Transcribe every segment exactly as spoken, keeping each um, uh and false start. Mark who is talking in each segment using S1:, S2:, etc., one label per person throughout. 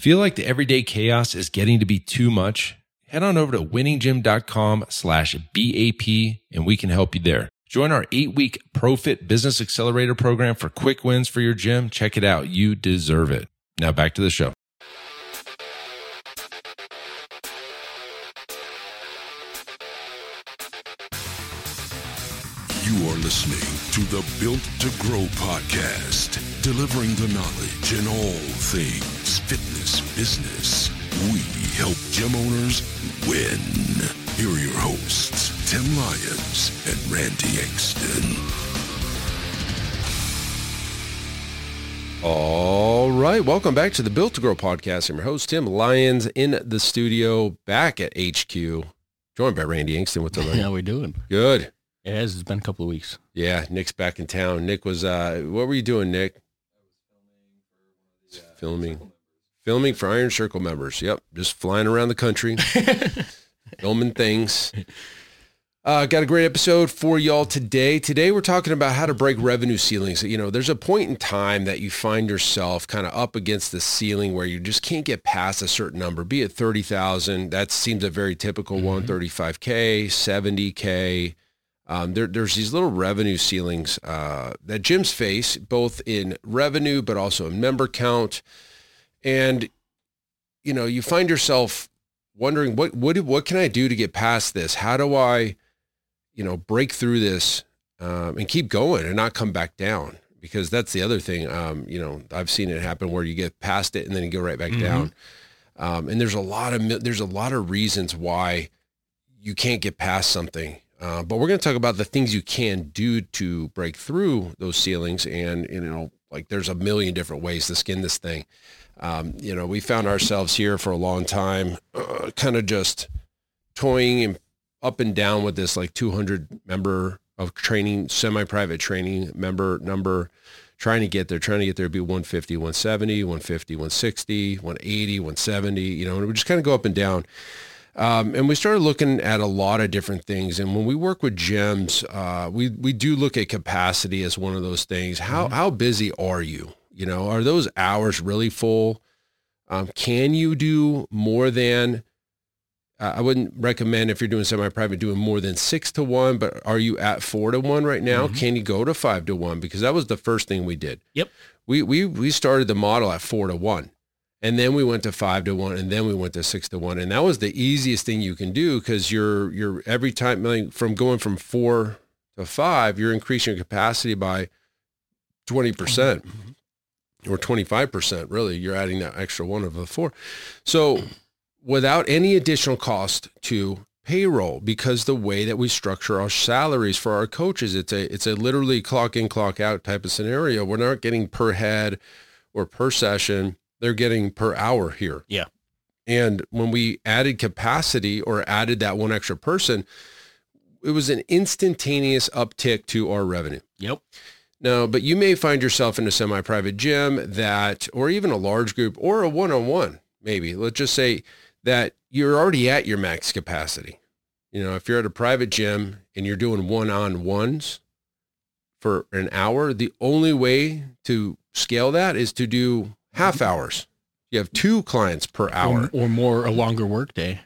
S1: Feel like the everyday chaos is getting to be too much? Head on over to winninggym.com slash BAP and we can help you there. Join our eight-week ProFit Business Accelerator program for quick wins for your gym. Check it out. You deserve it. Now back to the show.
S2: You are listening to the Built to Grow podcast, delivering the knowledge in all things fitness business. We help gym owners win. Here are your hosts, Tim Lyons and Randy Engston.
S3: All right, welcome back to the Built to Grow podcast. I'm your host, Tim Lyons, in the studio, back at H Q, joined by Randy Engston. What's up, buddy?
S4: How we doing?
S3: Good.
S4: It has. It's been a couple of weeks.
S3: Yeah, Nick's back in town. Nick was, uh, what were you doing, Nick? Filming. Filming for Iron Circle members. Yep, just flying around the country, filming things. Uh, got a great episode for y'all today. Today we're talking about how to break revenue ceilings. You know, there's a point in time that you find yourself kind of up against the ceiling where you just can't get past a certain number, be it thirty thousand. That seems a very typical mm-hmm. one, thirty-five K, seventy K. Um, there, there's these little revenue ceilings uh, that gyms face, both in revenue, but also in member count. And, you know, you find yourself wondering, what, what, what can I do to get past this? How do I, you know, break through this um, and keep going and not come back down? Because that's the other thing. Um, you know, I've seen it happen where you get past it and then you go right back mm-hmm. down. Um, and there's a lot of, there's a lot of reasons why you can't get past something. Uh, but we're going to talk about the things you can do to break through those ceilings. And, you know, like there's a million different ways to skin this thing. Um, you know, we found ourselves here for a long time, uh, kind of just toying and up and down with this like two hundred member of training, semi-private training member number, trying to get there, trying to get there to be one fifty, one seventy, one fifty, one sixty, one eighty, one seventy, you know, and we just kind of go up and down. Um, and we started looking at a lot of different things. And when we work with gyms, uh, we, we do look at capacity as one of those things. How, mm-hmm. how busy are you? You know, are those hours really full? Um, can you do more than, uh, I wouldn't recommend if you're doing semi-private doing more than six to one, but are you at four to one right now? Mm-hmm. Can you go to five to one? Because that was the first thing we did.
S4: Yep. We,
S3: we, we started the model at four to one. And then we went to five to one, and then we went to six to one, and that was the easiest thing you can do because you're you're every time like, from going from four to five, you're increasing your capacity by twenty percent mm-hmm. or twenty-five percent. Really, you're adding that extra one of the four. So, without any additional cost to payroll, because the way that we structure our salaries for our coaches, it's a it's a literally clock in, clock out type of scenario. We're not getting per head or per session. They're getting per hour here.
S4: Yeah.
S3: And when we added capacity or added that one extra person, it was an instantaneous uptick to our revenue.
S4: Yep.
S3: Now, but you may find yourself in a semi-private gym that, or even a large group or a one-on-one, maybe. Let's just say that you're already at your max capacity. You know, if you're at a private gym and you're doing one-on-ones for an hour, the only way to scale that is to do half hours. You have two clients per hour.
S4: Or, or more, a longer work day.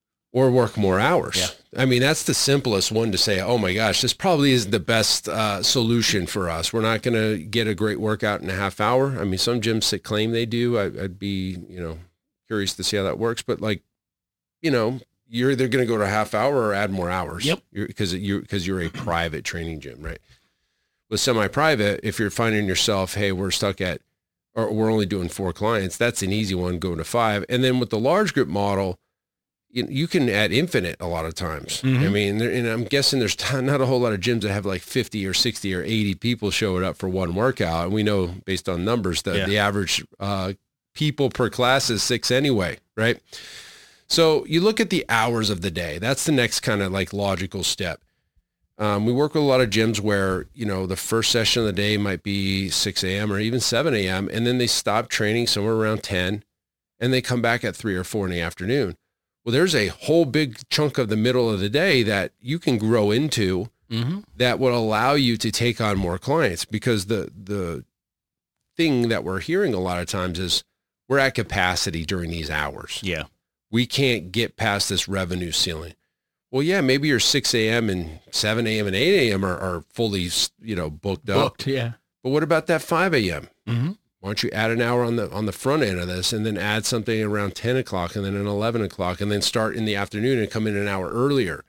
S3: Or work more hours.
S4: Yeah.
S3: I mean, that's the simplest one to say, oh my gosh, this probably isn't the best uh, solution for us. We're not going to get a great workout in a half hour. I mean, some gyms that claim they do, I, I'd be, you know, curious to see how that works. But like, you know, you're either going to go to a half hour or add more hours.
S4: Yep.
S3: Because you're, because you're, you're a private training gym, right? With semi-private, if you're finding yourself, hey, we're stuck at, or we're only doing four clients, that's an easy one, going to five. And then with the large group model, you, you can add infinite a lot of times. Mm-hmm. I mean, there, and I'm guessing there's not a whole lot of gyms that have like fifty or sixty or eighty people showing up for one workout. And we know based on numbers that yeah. the average uh, people per class is six anyway, right? So you look at the hours of the day. That's the next kind of like logical step. Um, we work with a lot of gyms where, you know, the first session of the day might be six a.m. or even seven a.m. and then they stop training somewhere around ten and they come back at three or four in the afternoon. Well, there's a whole big chunk of the middle of the day that you can grow into mm-hmm. that will allow you to take on more clients, because the, the thing that we're hearing a lot of times is we're at capacity during these hours.
S4: Yeah.
S3: We can't get past this revenue ceiling. Well, yeah, maybe your six a.m. and seven a.m. and eight a.m. are, are fully, you know, booked up.
S4: Booked, yeah.
S3: But what about that five a.m.?
S4: Mm-hmm.
S3: Why don't you add an hour on the on the front end of this, and then add something around ten o'clock, and then an eleven o'clock, and then start in the afternoon and come in an hour earlier?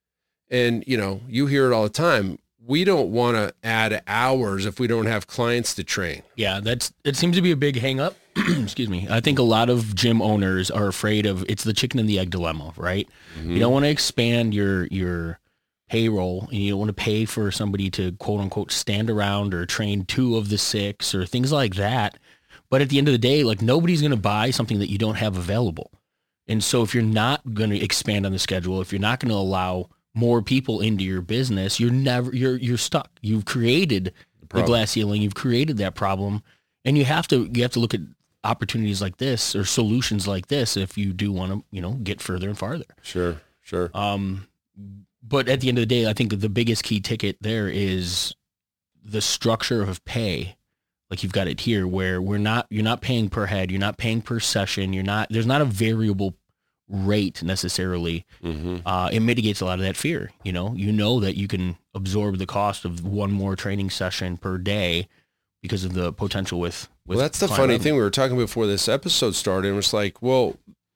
S3: And, you know, you hear it all the time. We don't want to add hours if we don't have clients to train.
S4: Yeah, that's it seems to be a big hang up. Excuse me. I think a lot of gym owners are afraid of it's the chicken and the egg dilemma, right? Mm-hmm. You don't want to expand your your payroll, and you don't want to pay for somebody to quote unquote stand around or train two of the six or things like that. But at the end of the day, like nobody's going to buy something that you don't have available. And so if you're not going to expand on the schedule, if you're not going to allow more people into your business, you're never you're you're stuck. You've created the, the glass ceiling. You've created that problem, and you have to you have to look at opportunities like this or solutions like this if you do want to, you know, get further and farther.
S3: Sure, sure.
S4: Um, but at the end of the day, I think the biggest key ticket there is the structure of pay. Like you've got it here, where we're not you're not paying per head, you're not paying per session, you're not there's not a variable rate necessarily.
S3: Mm-hmm.
S4: Uh, it mitigates a lot of that fear. You know, you know that you can absorb the cost of one more training session per day because of the potential with, with
S3: well, that's the funny revenue. thing. We were talking before this episode started, and it's like, well,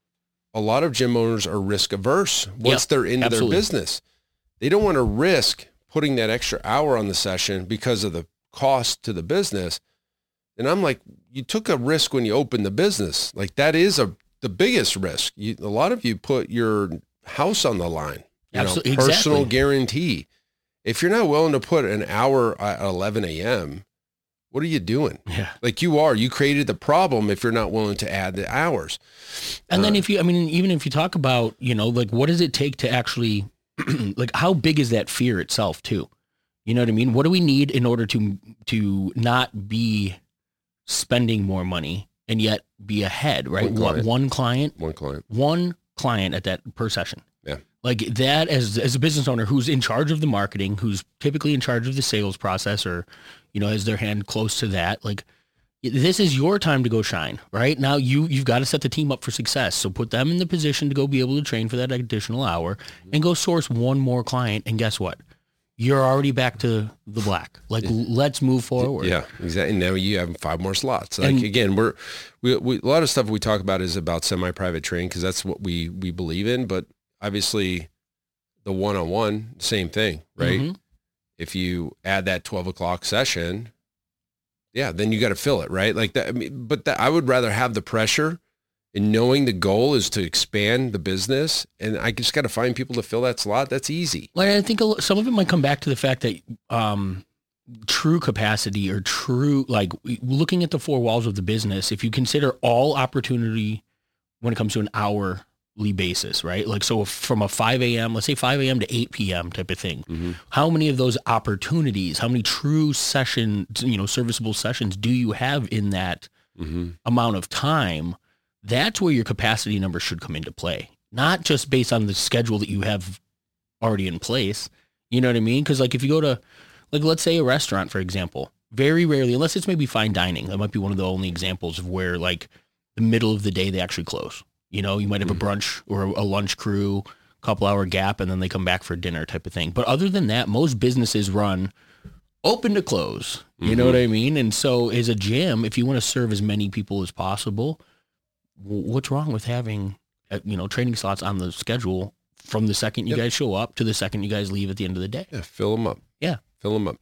S3: a lot of gym owners are risk averse once yep, they're into absolutely. their business. They don't want to risk putting that extra hour on the session because of the cost to the business. And I'm like, you took a risk when you opened the business. Like that is a the biggest risk. You, a lot of you put your house on the line, you
S4: Absolutely,
S3: know, personal
S4: exactly.
S3: guarantee. If you're not willing to put an hour at eleven a.m., what are you doing?
S4: Yeah.
S3: Like you are, you created the problem if you're not willing to add the hours.
S4: And uh, then if you, I mean, even if you talk about, you know, like what does it take to actually, like how big is that fear itself too? You know what I mean? What do we need in order to, to not be spending more money and yet be ahead, right?
S3: One client.
S4: What, one client,
S3: one client,
S4: one client at that per session.
S3: Yeah.
S4: Like that as, as a business owner who's in charge of the marketing, who's typically in charge of the sales process or, you know, has their hand close to that. Like this is your time to go shine, right? Now you, you've got to set the team up for success. So put them in the position to go be able to train for that additional hour and go source one more client. And guess what? You're already back to the black. Like, let's move forward.
S3: Yeah, exactly. Now you have five more slots. Like, and, again, we're we, we a lot of stuff we talk about is about semi-private training because that's what we we believe in. But obviously, the one-on-one, same thing, right? Mm-hmm. If you add that twelve o'clock session, yeah, then you got to fill it, right? Like that. I mean, but that, I would rather have the pressure. And knowing the goal is to expand the business, and I just got to find people to fill that slot. That's easy.
S4: Like I think some of it might come back to the fact that um, true capacity or true, like looking at the four walls of the business, if you consider all opportunity when it comes to an hourly basis, right? Like, so from a five a.m., let's say five a.m. to eight p.m. type of thing, mm-hmm. how many of those opportunities, how many true session, you know, serviceable sessions do you have in that mm-hmm. amount of time? That's where your capacity number should come into play, not just based on the schedule that you have already in place. You know what I mean? Because like if you go to, like let's say a restaurant, for example, very rarely, unless it's maybe fine dining, that might be one of the only examples of where like the middle of the day they actually close. You know, you might have mm-hmm. a brunch or a lunch crew, couple hour gap, and then they come back for dinner type of thing. But other than that, most businesses run open to close. You mm-hmm. know what I mean? And so as a gym, if you want to serve as many people as possible, what's wrong with having, uh, you know, training slots on the schedule from the second you yep. guys show up to the second you guys leave at the end of the day?
S3: Yeah, fill them up.
S4: Yeah.
S3: Fill them up.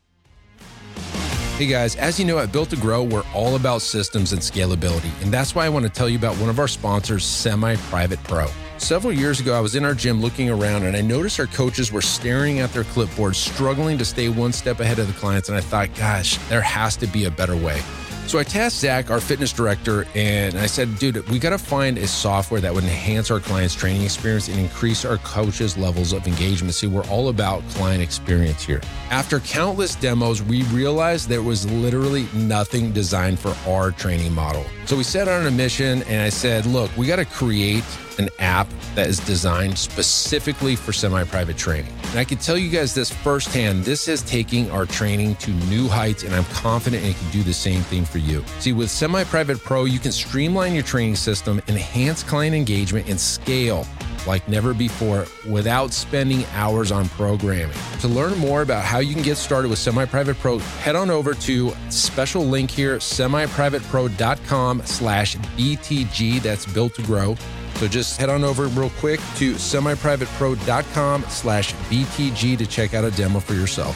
S1: Hey guys, as you know, at Built to Grow, we're all about systems and scalability. And that's why I want to tell you about one of our sponsors, Semi-Private Pro. Several years ago, I was in our gym looking around and I noticed our coaches were staring at their clipboards, struggling to stay one step ahead of the clients. And I thought, gosh, there has to be a better way. So I tasked Zach, our fitness director, and I said, dude, we got to find a software that would enhance our clients' training experience and increase our coaches' levels of engagement. See, we're all about client experience here. After countless demos, we realized there was literally nothing designed for our training model. So we set out on a mission and I said, look, we got to create an app that is designed specifically for semi-private training. And I can tell you guys this firsthand, this is taking our training to new heights, and I'm confident it can do the same thing for you. See, with Semi-Private Pro, you can streamline your training system, enhance client engagement, and scale like never before without spending hours on programming. To learn more about how you can get started with Semi-Private Pro, head on over to special link here, semiprivatepro.com slash BTG. That's built to grow. So just head on over real quick to semiprivatepro.com slash BTG to check out a demo for yourself.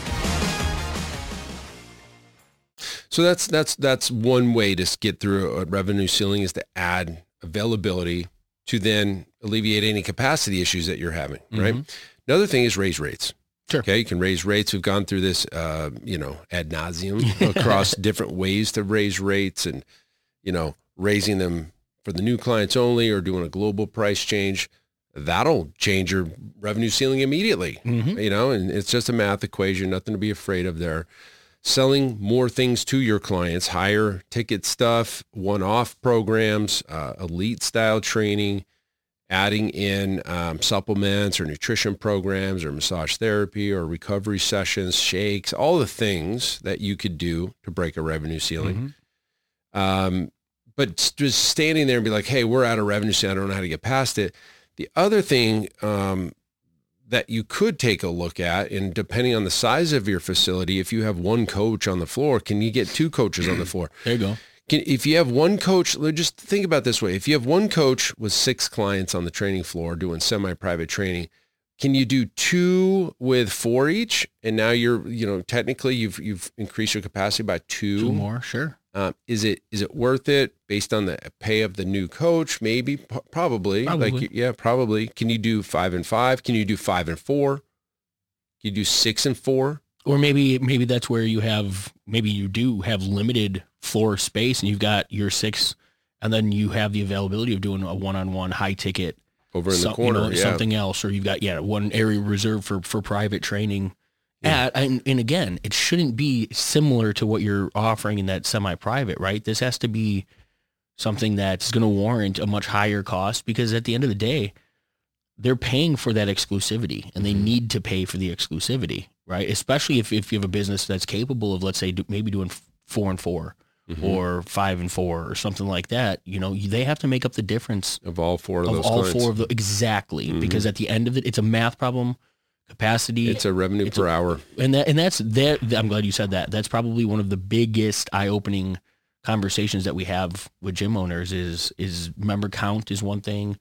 S3: So that's that's that's one way to get through a revenue ceiling, is to add availability to then alleviate any capacity issues that you're having, right? Mm-hmm. Another thing is raise rates.
S4: Sure.
S3: Okay, you can raise rates. We've gone through this, uh, you know, ad nauseum across different ways to raise rates, and, you know, raising them for the new clients only or doing a global price change. That'll change your revenue ceiling immediately, mm-hmm. you know, and it's just a math equation, nothing to be afraid of there. Selling more things to your clients, higher ticket stuff, one-off programs, uh, elite style training, adding in um, supplements or nutrition programs or massage therapy or recovery sessions, shakes, all the things that you could do to break a revenue ceiling. Mm-hmm. Um, but just standing there and be like, hey, we're out of revenue ceiling, I don't know how to get past it. The other thing um, that you could take a look at, and depending on the size of your facility, if you have one coach on the floor, can you get two coaches on the floor?
S4: There you go.
S3: Can, if you have one coach, just think about it this way. If you have one coach with six clients on the training floor doing semi-private training, can you do two with four each? And now you're, you know, technically you've you've increased your capacity by two.
S4: Two more, sure.
S3: Um, is it is it worth it based on the pay of the new coach? Maybe, p- probably.
S4: Probably.
S3: Like, yeah, probably. Can you do five and five? Can you do five and four? Can you do six and four?
S4: Or maybe maybe that's where you have, maybe you do have limited floor space and you've got your six, and then you have the availability of doing a one-on-one high ticket
S3: over in
S4: some,
S3: the corner,
S4: you know,
S3: yeah.
S4: something else, or you've got, yeah, one area reserved for, for private training. Yeah. At, and, and again, it shouldn't be similar to what you're offering in that semi-private, right? This has to be something that's going to warrant a much higher cost, because at the end of the day, they're paying for that exclusivity, and they mm-hmm. need to pay for the exclusivity, right? Especially if, if you have a business that's capable of, let's say, do, maybe doing four and four mm-hmm. or five and four or something like that. You know, they have to make up the difference
S3: of all four of,
S4: of
S3: those
S4: all
S3: clients.
S4: four of the exactly,
S3: mm-hmm.
S4: because at the end of it, it's a math problem. Capacity.
S3: It's a revenue it's per a, hour.
S4: And that, and that's that. I'm glad you said that. That's probably one of the biggest eye-opening conversations that we have with gym owners is, is member count is one thing.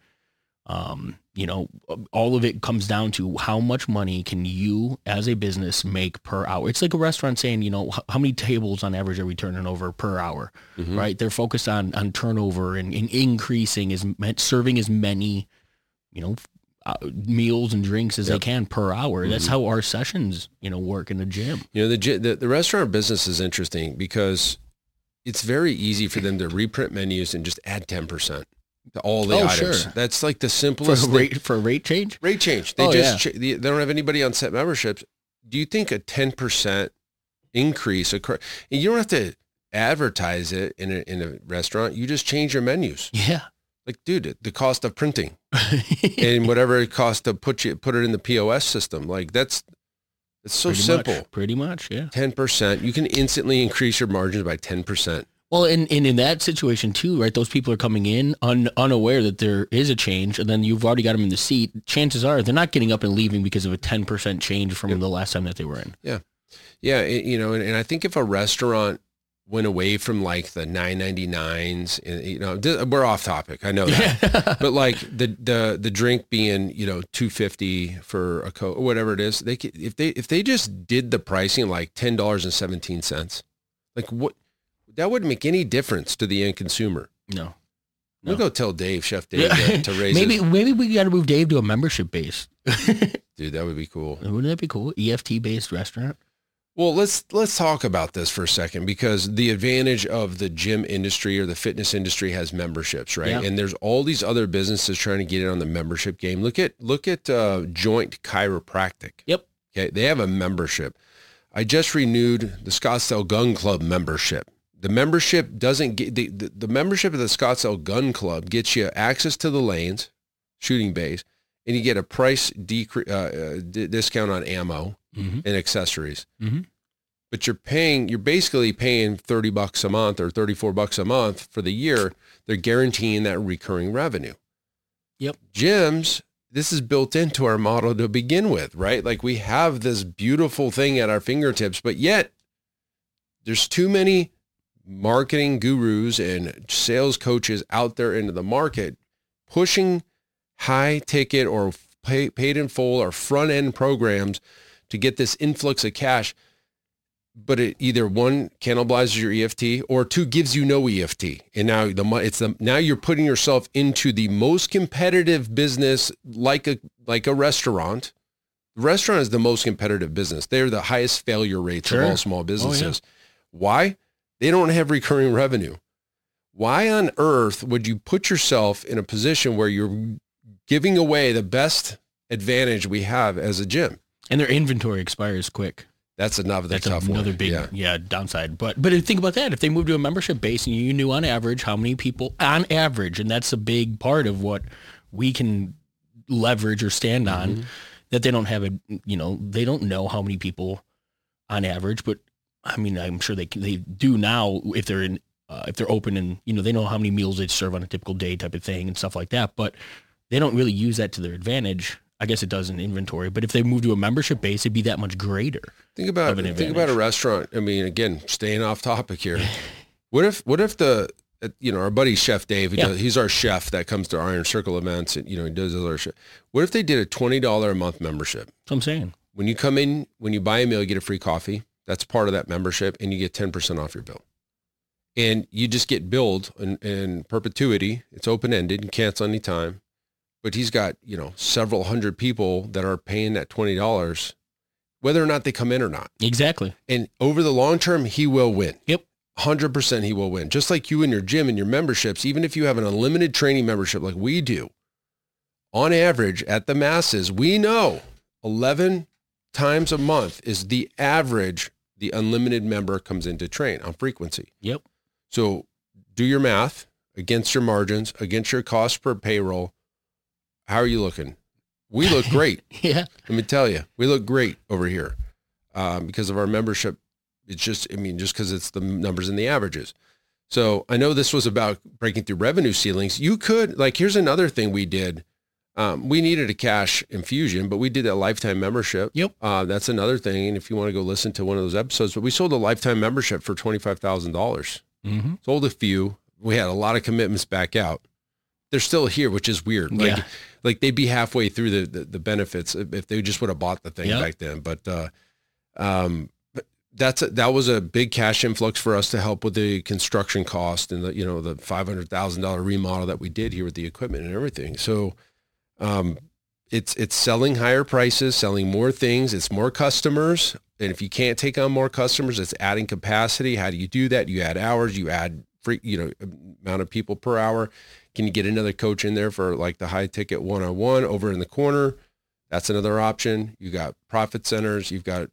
S4: Um, you know, all of it comes down to how much money can you as a business make per hour. It's like a restaurant saying, you know, how many tables on average are we turning over per hour, mm-hmm. right? They're focused on, on turnover and, and increasing as serving as many, you know, Uh, meals and drinks as yep. they can per hour. Mm-hmm. That's how our sessions, you know, work in the gym.
S3: You know, the, the the restaurant business is interesting because it's very easy for them to reprint menus and just add ten percent to all the
S4: oh,
S3: items.
S4: Sure.
S3: That's like the simplest
S4: for a rate, for a rate change.
S3: Rate change. They
S4: oh,
S3: just
S4: yeah.
S3: ch- they don't have anybody on set memberships. Do you think a ten percent increase occur? And you don't have to advertise it in a in a restaurant. You just change your menus.
S4: Yeah.
S3: Like, dude, the cost of printing and whatever it costs to put you put it in the P O S system, like that's it's so
S4: pretty
S3: simple.
S4: Much, pretty much, yeah.
S3: Ten percent, you can instantly increase your margins by ten percent.
S4: Well, and, and in that situation too, right? Those people are coming in un, unaware that there is a change, and then you've already got them in the seat. Chances are they're not getting up and leaving because of a ten percent change from yeah. the last time that they were in.
S3: Yeah, yeah, it, you know, and, and I think if a restaurant went away from like the nine ninety-nines, and you know, we're off topic, I know that, but like the the the drink being, you know, two fifty for a Coke or whatever it is, they could, if they if they just did the pricing like ten dollars and seventeen cents, like what, that wouldn't make any difference to the end consumer.
S4: No, no.
S3: We'll go tell Dave, Chef Dave, to, to raise
S4: maybe
S3: his...
S4: maybe we got to move Dave to a membership base.
S3: Dude, that would be cool.
S4: Wouldn't that be cool? E F T based restaurant.
S3: Well, let's let's talk about this for a second, because the advantage of the gym industry or the fitness industry has memberships, right?
S4: Yeah.
S3: And there's all these other businesses trying to get in on the membership game. Look at look at uh, Joint Chiropractic.
S4: Yep.
S3: Okay, they have a membership. I just renewed the Scottsdale Gun Club membership. The membership doesn't get the, the the membership of the Scottsdale Gun Club gets you access to the lanes, shooting bays, and you get a price decre- uh, uh, d- discount on ammo
S4: Mm-hmm.
S3: and accessories.
S4: Mm-hmm.
S3: But you're paying, you're basically paying thirty bucks a month or thirty-four bucks a month for the year. They're guaranteeing that recurring revenue.
S4: Yep.
S3: Gyms, this is built into our model to begin with, right? Like we have this beautiful thing at our fingertips, but yet there's too many marketing gurus and sales coaches out there into the market pushing high ticket or pay, paid in full or front end programs to get this influx of cash, but it either one cannibalizes your E F T or two gives you no E F T. And now the it's the now you're putting yourself into the most competitive business, like a like a restaurant. The restaurant is the most competitive business. They're the highest failure rates
S4: Sure.
S3: of all small businesses.
S4: Oh, yeah.
S3: Why? They don't have recurring revenue. Why on earth would you put yourself in a position where you're giving away the best advantage we have as a gym?
S4: And their inventory expires quick.
S3: That's another
S4: That's
S3: tough
S4: another
S3: one.
S4: big
S3: Yeah.
S4: yeah. downside. But but think about that. If they move to a membership base and you knew on average how many people on average, and that's a big part of what we can leverage or stand on,
S3: Mm-hmm.
S4: that they don't have a you know they don't know how many people on average. But I mean, I'm sure they they do now if they're in uh, if they're open and you know they know how many meals they serve on a typical day type of thing and stuff like that. But they don't really use that to their advantage. I guess it does in inventory, but if they move to a membership base, it'd be that much greater.
S3: Think about
S4: of an
S3: think about a
S4: advantage.
S3: restaurant. I mean, again, staying off topic here. What if what if the uh, you know our buddy Chef Dave, he
S4: Yeah.
S3: does, he's our chef that comes to Iron Circle events, and you know he does other shit. What if they did a twenty dollar a month membership?
S4: That's what I'm saying.
S3: When you come in, when you buy a meal, you get a free coffee. That's part of that membership, and you get ten percent off your bill. And you just get billed in, in perpetuity. It's open ended. You cancel anytime. But he's got, you know, several hundred people that are paying that twenty dollars, whether or not they come in or not.
S4: Exactly.
S3: And over the long term, he will win.
S4: Yep.
S3: one hundred percent he will win. Just like you and your gym and your memberships, even if you have an unlimited training membership like we do, on average at the masses, we know eleven times a month is the average the unlimited member comes in to train on frequency.
S4: Yep.
S3: So do your math against your margins, against your cost per payroll. How are you looking? We look great.
S4: Yeah.
S3: Let me tell you, we look great over here um, because of our membership. It's just, I mean, just because it's the numbers and the averages. So I know this was about breaking through revenue ceilings. You could, like, here's another thing we did. Um, we needed a cash infusion, but we did that lifetime membership.
S4: Yep.
S3: Uh, that's another thing. And if you want to go listen to one of those episodes, but we sold a lifetime membership for twenty-five thousand dollars.
S4: Mm-hmm.
S3: Sold a few. We had a lot of commitments back out. They're still here, which is weird. Like,
S4: Yeah.
S3: like they'd be halfway through the, the, the benefits if they just would have bought the thing
S4: Yep.
S3: back then. But, uh, um, but that's, a, that was a big cash influx for us to help with the construction cost and the, you know, the five hundred thousand dollars remodel that we did here with the equipment and everything. So, um, it's, it's selling higher prices, selling more things. It's more customers. And if you can't take on more customers, it's adding capacity. How do you do that? You add hours, you add free, you know, amount of people per hour. Can you get another coach in there for like the high ticket one-on-one over in the corner? That's another option. You got profit centers. You've got,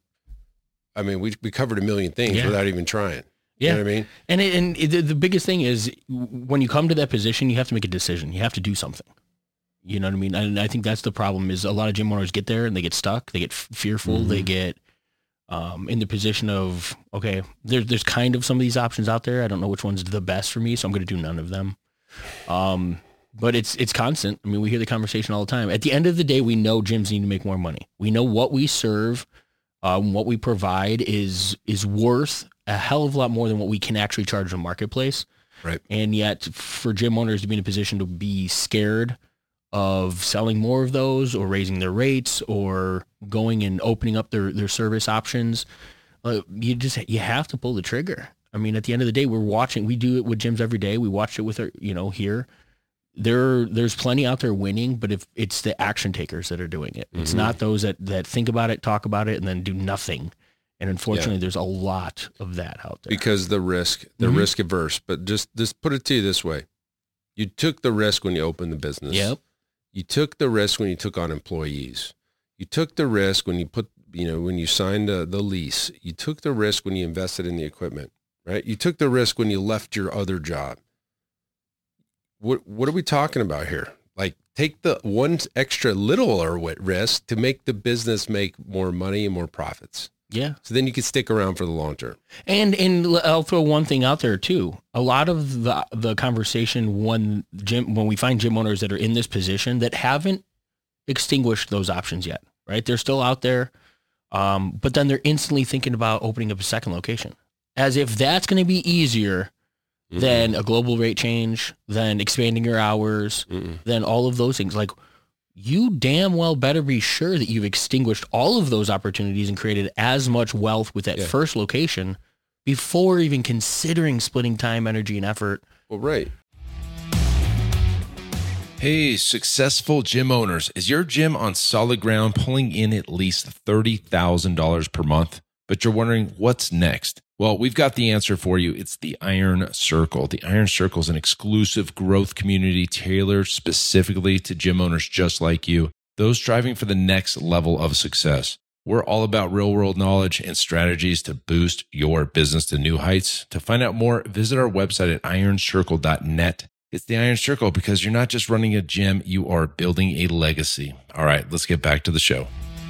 S3: I mean, we we covered a million things
S4: Yeah.
S3: without even trying.
S4: Yeah.
S3: You know what I mean?
S4: And it, and it, the- the biggest thing is when you come to that position, you have to make a decision. You have to do something. You know what I mean? And I think that's the problem is a lot of gym owners get there and they get stuck. They get f- fearful.
S3: Mhm.
S4: They get um, in the position of, okay, there's, there's kind of some of these options out there. I don't know which one's the best for me, so I'm going to do none of them. Um, but it's, it's constant. I mean, we hear the conversation all the time. At the end of the day, we know gyms need to make more money. We know what we serve, um, what we provide is, is worth a hell of a lot more than what we can actually charge in the marketplace.
S3: Right.
S4: And yet for gym owners to be in a position to be scared of selling more of those or raising their rates or going and opening up their, their service options, uh, you just, you have to pull the trigger. I mean, at the end of the day, we're watching, we do it with gyms every day. We watch it with our, you know, here. There, there's plenty out there winning, but if it's the action takers that are doing it, it's
S3: Mhm.
S4: not those that, that think about it, talk about it, and then do nothing. And unfortunately, there's a lot of that out there.
S3: Because the risk, they're
S4: Mhm.
S3: risk averse. But just, just put it to you this way. You took the risk when you opened the business.
S4: Yep.
S3: You took the risk when you took on employees. You took the risk when you put, you know, when you signed the, the lease. You took the risk when you invested in the equipment, right? You took the risk when you left your other job. What what are we talking about here? Like, take the one extra littler risk to make the business make more money and more profits.
S4: Yeah.
S3: So then you can stick around for the long term.
S4: And and I'll throw one thing out there too. A lot of the the conversation when gym when we find gym owners that are in this position that haven't extinguished those options yet, right? They're still out there, um, but then they're instantly thinking about opening up a second location, as if that's going to be easier mm-hmm. than a global rate change, than expanding your hours, Mm-mm. than all of those things. Like, you damn well better be sure that you've extinguished all of those opportunities and created as much wealth with that yeah. first location before even considering splitting time, energy, and effort.
S3: Well, right.
S1: Hey, successful gym owners, is your gym on solid ground pulling in at least thirty thousand dollars per month? But you're wondering what's next? Well, we've got the answer for you. It's the Iron Circle. The Iron Circle is an exclusive growth community tailored specifically to gym owners just like you, those striving for the next level of success. We're all about real-world knowledge and strategies to boost your business to new heights. To find out more, visit our website at iron circle dot net. It's the Iron Circle because you're not just running a gym, you are building a legacy. All right, let's get back to the show.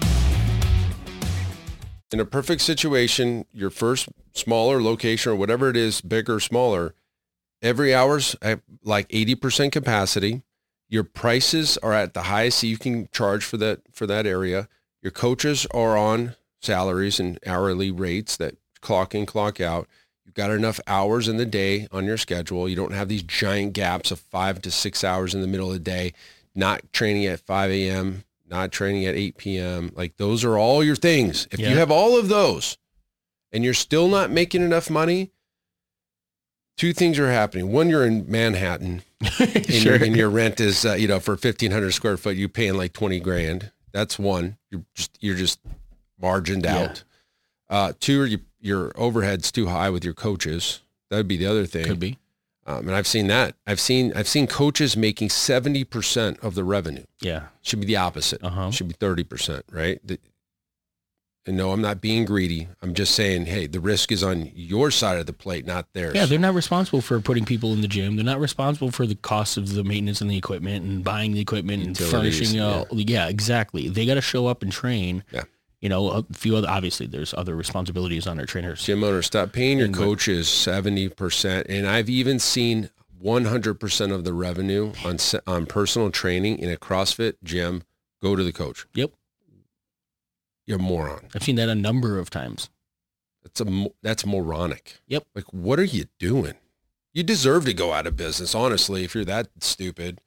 S3: In a perfect situation, your first smaller location or whatever it is, bigger or smaller, every hour's at like eighty percent capacity. Your prices are at the highest you can charge for that for that area. Your coaches are on salaries and hourly rates that clock in, clock out. You've got enough hours in the day on your schedule. You don't have these giant gaps of five to six hours in the middle of the day, not training at five a.m., not training at eight p.m. Like, those are all your things. If yeah. you have all of those and you're still not making enough money, two things are happening. One, you're in Manhattan and,
S4: sure.
S3: your, and your rent is, uh, you know, for fifteen hundred square foot, you're paying like twenty grand. That's one. You're just, you're just margined
S4: yeah.
S3: out. Uh, two, you, your overhead's too high with your coaches. That would be the other thing.
S4: Could be.
S3: Um, and I've seen that. I've seen I've seen coaches making seventy percent of the revenue.
S4: Yeah.
S3: Should be the opposite.
S4: Uh-huh.
S3: Should be thirty percent, right? The, and no, I'm not being greedy. I'm just saying, hey, the risk is on your side of the plate, not theirs.
S4: Yeah, they're not responsible for putting people in the gym. They're not responsible for the cost of the maintenance and the equipment and buying the equipment Utilities, and furnishing. Uh, yeah. yeah, exactly. They got to show up and train.
S3: Yeah.
S4: You know, a few other, obviously there's other responsibilities on our trainers.
S3: Gym owners, stop paying your coaches seventy percent. And I've even seen one hundred percent of the revenue on on personal training in a CrossFit gym go to the coach.
S4: Yep.
S3: You're a moron.
S4: I've seen that a number of times.
S3: That's a that's moronic.
S4: Yep.
S3: Like, what are you doing? You deserve to go out of business, honestly, if you're that stupid.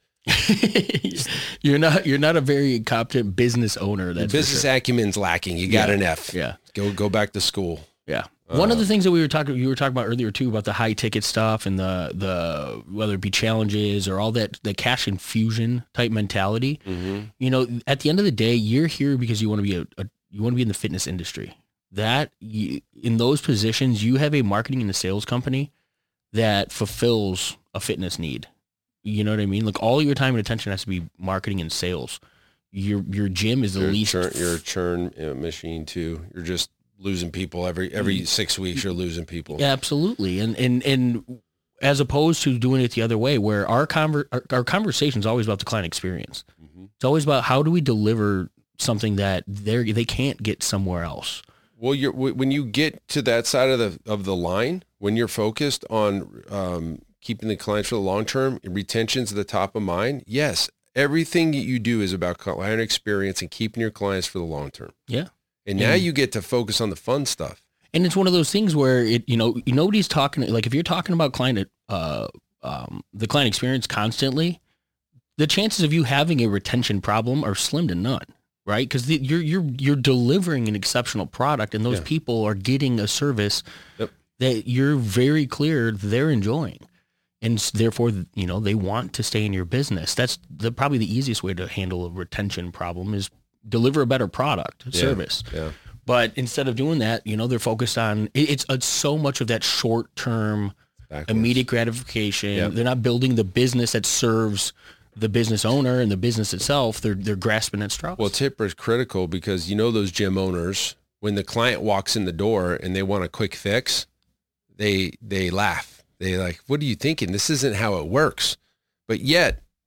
S4: you're not you're not a very competent business owner. That's
S3: Your business
S4: sure.
S3: acumen's lacking. You got
S4: yeah.
S3: an F.
S4: Yeah.
S3: Go go back to school.
S4: Yeah.
S3: Uh,
S4: One of the things that we were talking you were talking about earlier too about the high ticket stuff and the the whether it be challenges or all that the cash infusion type mentality.
S3: Mm-hmm.
S4: You know, at the end of the day, you're here because you want to be a, a you want to be in the fitness industry. That you, in those positions, you have a marketing and a sales company that fulfills a fitness need. You know what I mean? Like, all your time and attention has to be marketing and sales. Your your gym is the
S3: you're
S4: least.
S3: Churn, you're a churn uh, machine too. You're just losing people every every six weeks. You're losing people.
S4: Yeah, absolutely. And and and as opposed to doing it the other way, where our conver- our, our conversation is always about the client experience. Mm-hmm. It's always about how do we deliver something that they they can't get somewhere else.
S3: Well, you're when you get to that side of the of the line, when you're focused on um, keeping the clients for the long term, retention's at the top of mind. Yes, everything that you do is about client experience and keeping your clients for the long term.
S4: Yeah,
S3: and now and, you get to focus on the fun stuff.
S4: And it's one of those things where it, you know, nobody's talking like if you're talking about client, uh, um, the client experience constantly, the chances of you having a retention problem are slim to none. Right, because you're you're you're delivering an exceptional product, and those yeah. people are getting a service
S3: yep.
S4: that you're very clear they're enjoying, and therefore, you know, they want to stay in your business. That's the probably the easiest way to handle a retention problem is deliver a better product,
S3: yeah.
S4: service.
S3: Yeah.
S4: But instead of doing that, you know, they're focused on it, it's, it's so much of that short term,
S3: Backwards. immediate
S4: gratification.
S3: Yep.
S4: They're not building the business that serves the business owner and the business itself. They're they're grasping at straws.
S3: Well, tip is critical because you know those gym owners, when the client walks in the door and they want a quick fix, they they laugh. They like, what are you thinking? This isn't how it works. But yet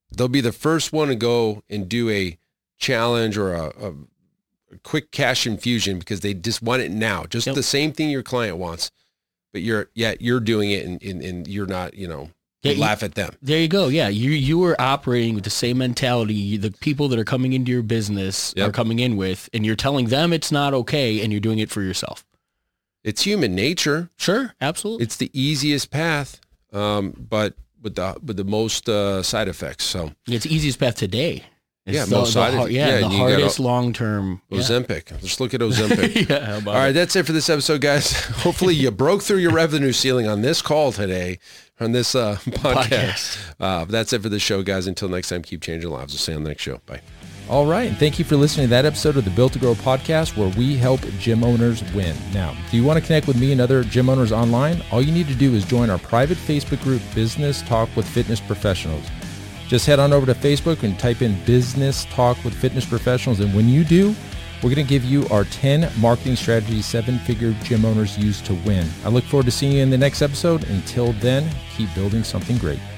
S3: They'll be the first one to go and do a challenge or a, a, a quick cash infusion because they just want it now. Just yep. the same thing your client wants, but you're yeah you're doing it and, and, and you're not, you know, you yeah, laugh at them.
S4: There you go. Yeah, you you are operating with the same mentality the people that are coming into your business yep. are coming in with, and you're telling them it's not okay, and you're doing it for yourself.
S3: It's human nature.
S4: Sure, absolutely.
S3: It's the easiest path, um, but with the with the most uh, side effects. So
S4: it's the easiest path today. It's
S3: yeah,
S4: the,
S3: most side
S4: the,
S3: effects.
S4: Yeah,
S3: yeah,
S4: the hardest long term.
S3: Ozempic. Yeah. Let's look at Ozempic.
S4: yeah, how about
S3: All right,
S4: it?
S3: that's it for this episode, guys. Hopefully you broke through your revenue ceiling on this call today, on this uh, podcast. podcast. Uh, that's it for the show, guys. Until next time, keep changing lives. We'll see you on the next show. Bye.
S1: All right, and thank you for listening to that episode of the Built to Grow podcast, where we help gym owners win. Now, do you want to connect with me and other gym owners online? All you need to do is join our private Facebook group, Business Talk with Fitness Professionals. Just head on over to Facebook and type in Business Talk with Fitness Professionals, and when you do, we're going to give you our ten marketing strategies seven-figure gym owners use to win. I look forward to seeing you in the next episode. Until then, keep building something great.